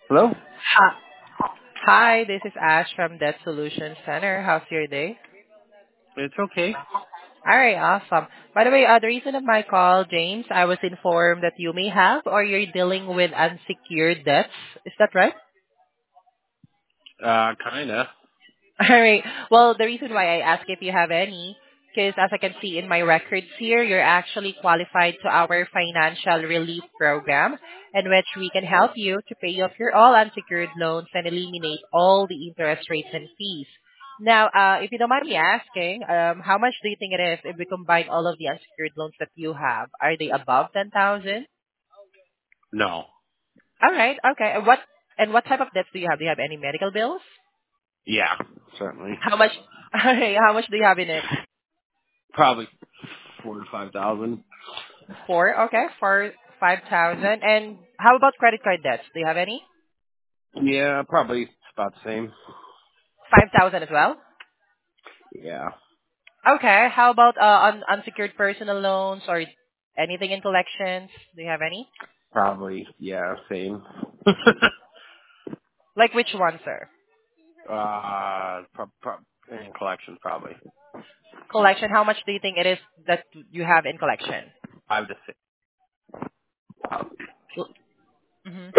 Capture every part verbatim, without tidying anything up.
Hello? Hi, Hi, this is Ash from Debt Solutions Center. How's your day? It's okay. All right, awesome. By the way, uh, the reason of my call, James, I was informed that you may have or you're dealing with unsecured debts. Is that right? Uh, kinda. All right. Well, the reason why I ask if you have any, because as I can see in my records here, you're actually qualified to our financial relief program, in which we can help you to pay off your all unsecured loans and eliminate all the interest rates and fees. Now, uh, if you don't mind me asking, um, how much do you think it is if we combine all of the unsecured loans that you have? Are they above ten thousand? No. All right. Okay. And what and what type of debts do you have? Do you have any medical bills? Yeah, certainly. How much? Okay, how much do you have in it? Probably four to five thousand. Four, okay, for five thousand. And how about credit card debts? Do you have any? Yeah, probably about the same. Five thousand as well. Yeah, Okay. How about uh, un- unsecured personal loans or anything in collections? Do you have any? probably. Yeah, same. Like which one, sir? uh, pro- pro- in collections probably Collection. How much do you think it is that you have in collection? five to six. Mm-hmm.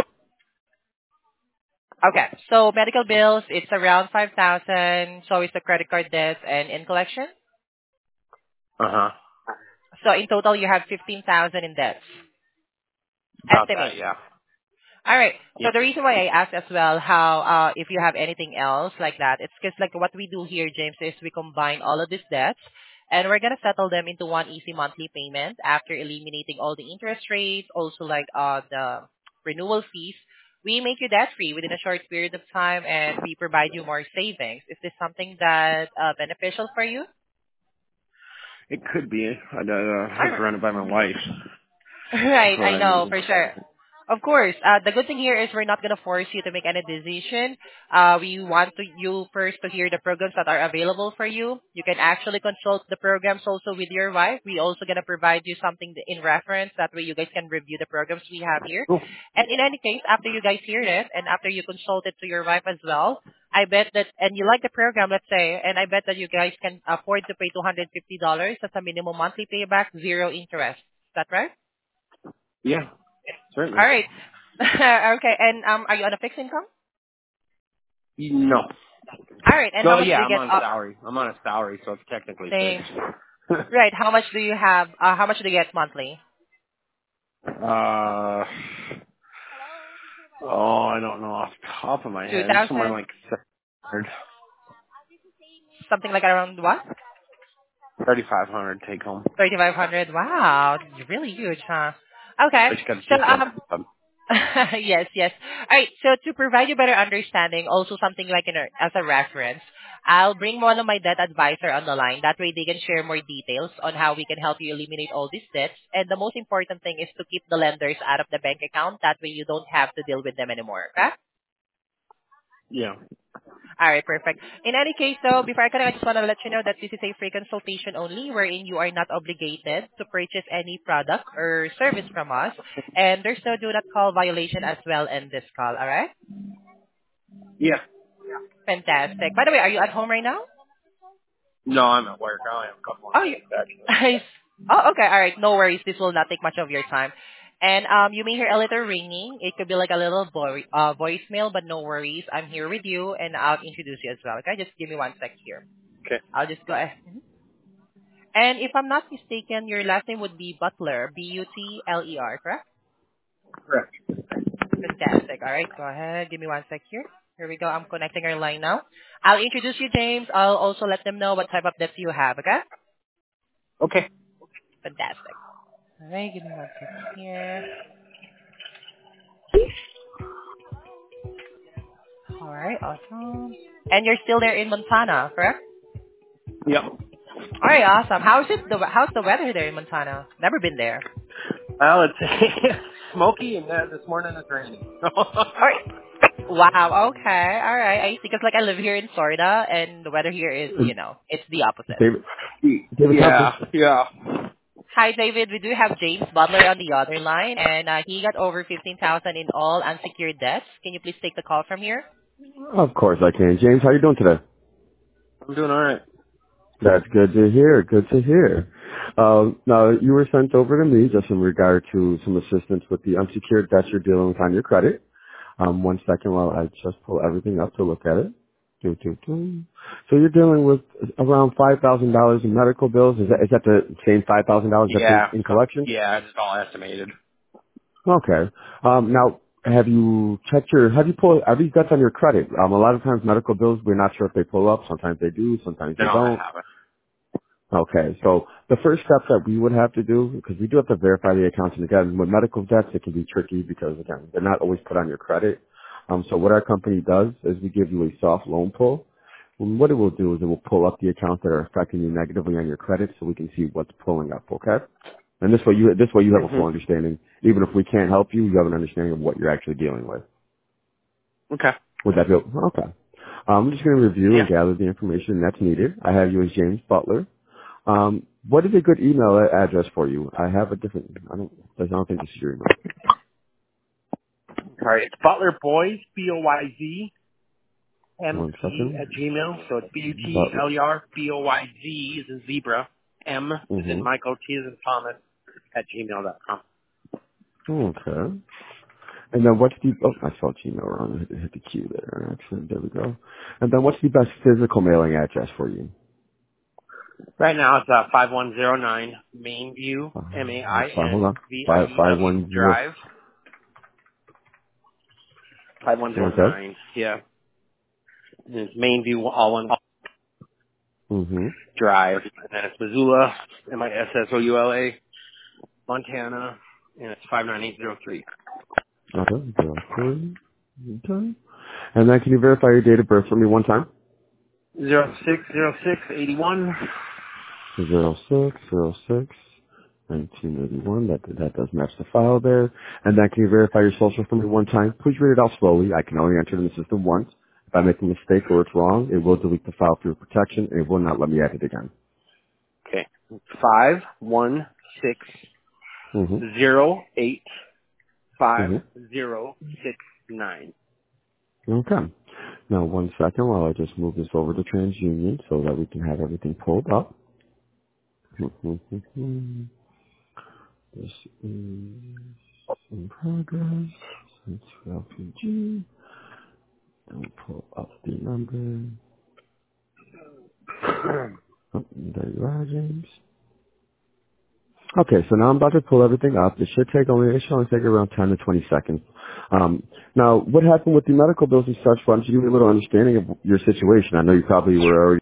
Okay. So medical bills, it's around five thousand. So is the credit card debts and in collection. Uh huh. So in total, you have fifteen thousand in debts. About Estimate. that. Yeah. All right. So Yep. the reason why I asked as well how uh, if you have anything else like that, it's because like what we do here, James, is we combine all of these debts, and we're gonna settle them into one easy monthly payment after eliminating all the interest rates, also like uh the renewal fees. We make you debt free within a short period of time, and we provide you more savings. Is this something that uh, beneficial for you? It could be. I'd uh, All have to right. run it by my wife Right, before I I know, move. for sure. Of course. Uh, the good thing here is we're not going to force you to make any decision. Uh, we want to, you first to hear the programs that are available for you. You can actually consult the programs also with your wife. We also going to provide you something in reference. That way you guys can review the programs we have here. Cool. And in any case, after you guys hear it and after you consult it to your wife as well, I bet that, and you like the program, let's say, and I bet that you guys can afford to pay two hundred fifty dollars as a minimum monthly payback, zero interest. Is that right? Yeah, certainly. All right. Okay. And um, are you on a fixed income? No. All right. And how No, much yeah, do you I'm get? on Uh, salary. I'm on a salary, so it's technically same. fixed. Right. How much do you have? Uh, how much do you get monthly? Uh, oh, I don't know off the top of my Two head. Somewhere thousand. like thirty Something like around what? five hundred take home. Thirty five hundred. Wow, it's really huge, huh? Okay. I just got to So take one. um, yes, yes. All right. So to provide you better understanding, also something like in a, as a reference, I'll bring one of my debt advisor on the line. That way they can share more details on how we can help you eliminate all these debts. And the most important thing is to keep the lenders out of the bank account. That way you don't have to deal with them anymore. Okay? Yeah. All right, perfect. In any case, though, before I continue, I just want to let you know that this is a free consultation only, wherein you are not obligated to purchase any product or service from us, and there's no do not call violation as well in this call. All right? Yeah. Fantastic. By the way, are you at home right now? No, I'm at work. I only have a couple more Oh, you, minutes, actually. I, oh, okay. All right. No worries. This will not take much of your time. And um, you may hear a little ringing. It could be like a little vo- uh, voicemail, but no worries. I'm here with you, and I'll introduce you as well. Okay? Just give me one sec here. Okay. I'll just go ahead. And if I'm not mistaken, your last name would be Butler, B U T L E R, correct? Correct. Fantastic. All right, go ahead. Give me one sec here. Here we go. I'm connecting our line now. I'll introduce you, James. I'll also let them know what type of debts you have, okay? Okay. Fantastic. All right, give me one sec here. All right, awesome. And you're still there in Montana, correct? Yep. All right, awesome. How's it? The how's the weather there in Montana? Never been there. Well, it's smoky, and uh, this morning it's raining. All right. Wow. Okay. All right. I see. Because like I live here in Florida, and the weather here is, you know, it's the opposite. David, David yeah. Yeah. Hi, David. We do have James Butler on the other line, and uh, he got over fifteen thousand in all unsecured debts. Can you please take the call from here? Of course I can. James, how you doing today? I'm doing all right. That's good to hear. Good to hear. Um, now, you were sent over to me just in regard to some assistance with the unsecured debts you're dealing with on your credit. Um, one second while I just pull everything up to look at it. Do, do, do. So you're dealing with around five thousand dollars in medical bills. Is that, is that the same five thousand dollars that's in, Yeah. in So, collections? yeah, it's all estimated. Okay. Um, now, have you checked your, have you pulled, are these debts on your credit? Um, a lot of times medical bills, we're not sure if they pull up. Sometimes they do, sometimes No, they I don't. haven't. Okay, so the first step that we would have to do, because we do have to verify the accounts, and again, with medical debts, it can be tricky because, again, they're not always put on your credit. Um, so what our company does is we give you a soft loan pull. And what it will do is it will pull up the accounts that are affecting you negatively on your credit so we can see what's pulling up, okay? And this way you, this way you have a full hmm understanding. Even if we can't help you, you have an understanding of what you're actually dealing with. Okay. Would that be, okay. Um, I'm just going to review and Yeah. gather the information that's needed. I have you as James Butler. Um, what is a good email a- address for you? I have a different. I don't. I don't think this is your email. All right. It's Butler Boys, B O Y Z M One P second. at Gmail. So it's B U T But. L E R B O Y Z is in zebra. M is in Mhm. Michael, T is in Thomas at gmail dot com. Okay. And then what's the? Oh, I spelled Gmail wrong. I hit, hit the Q there. Actually, there we go. And then what's the best physical mailing address for you? Right now it's uh, five one zero nine Mainview, Uh, M A I'm I sorry. Hold N on. V I Five E five W one zero. Drive. five one zero Okay. nine, yeah. And it's Mainview, all one Mhm. Drive. And then it's Missoula, M I S S O U L A, Montana, and it's five nine eight zero three. Okay. Zero three. Okay. And then can you verify your date of birth for me one time? Zero six zero six eighty one. Zero six zero six nineteen eighty one. That that does match the file there. And then can you verify your social for me one time? Please read it out slowly. I can only enter it in the system once. If I make a mistake or it's wrong, it will delete the file through protection and it will not let me add it again. Okay. Five one six Mm-hmm. zero eight five Mm-hmm. zero six nine. Okay. Now one second while I just move this over to TransUnion so that we can have everything pulled up. Mm-hmm. This is in progress. It's L P G. Don't pull up the number. Oh, there you are, James. Okay, so now I'm about to pull everything up. It should take only, it should only take around ten to twenty seconds. Um, now, what happened with the medical bills and such? Why don't you give me a little understanding of your situation? I know you probably were already